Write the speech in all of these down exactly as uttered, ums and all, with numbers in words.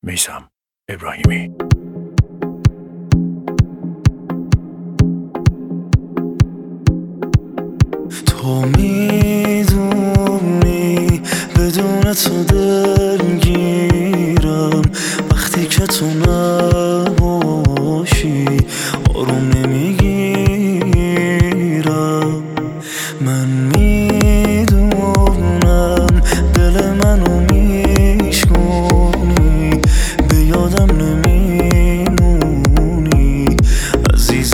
میثم ابراهیمی. تو میدونی بدون تو دلگیرم، وقتی که تو نباشی آروم نمیگیرم. من میدونم دل منو میشکنی، به یادم نمیمونی عزیز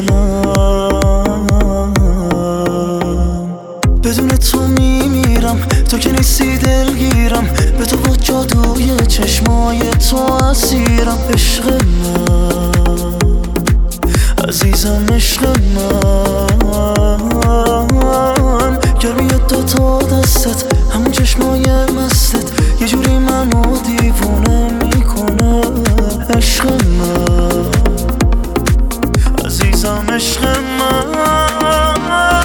دلم. بدون تو میمیرم، تو که نیستی دلگیرم، به تو با جادوی چشمای تو اسیرم. عشق من عزیزم، عشق من گرمی دوتا دستت، همون چشمای مستت یه جوری منو دیوونه میکنه. عشق من عزیزم، عشق من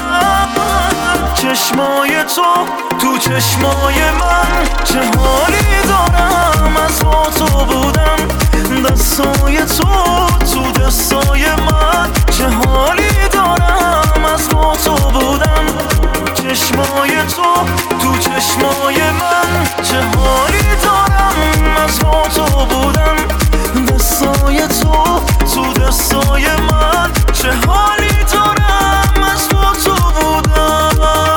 چشمای تو تو چشمای من، چه حالی دارم از با تو بودم. دستای تو تو دستای من، چه حالی دارم از با تو بودم. چشمای تو تو چشمای من، چه حالی دارم از با تو بودم. دستای تو تو دستای من، چه حالی دارم از با تو بودم.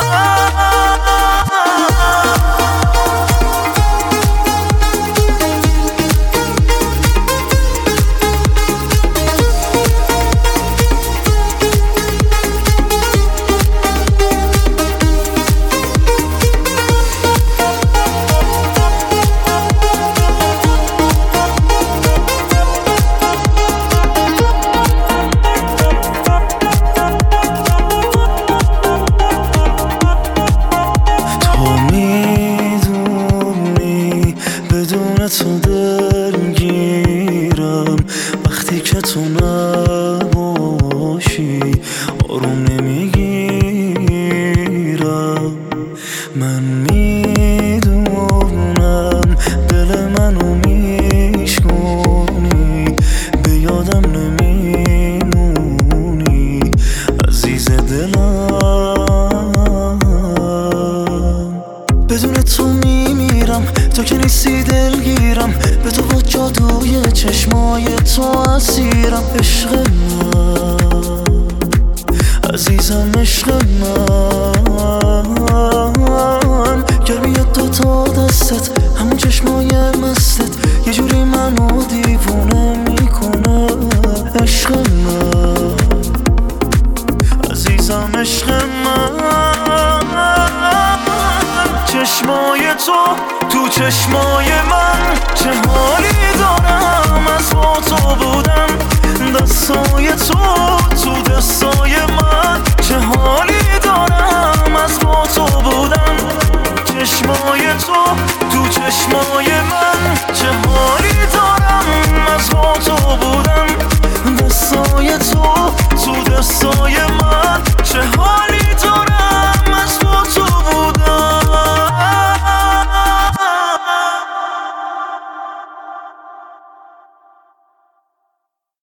تو دلگیرم، وقتی که تو نباشی آروم نمیگیرم. من میدونم دل منو میشکنی، به یادم نمیمونی عزیز دلم. بدون تو میمیرم، تو که نیستی دلگیرم، به تو با جادوی چشمای تو اسیرم. عشق من عزیزم، عشق من گرمی دوتا دستت، همون چشمای مستت یه جوری منو دیوونه میکنه. عشق من عزیزم، عشق من چشمای تو تو چشمای من، چه حالی دارم از با تو بودم. دستای تو تو دستای من، چه حالی دارم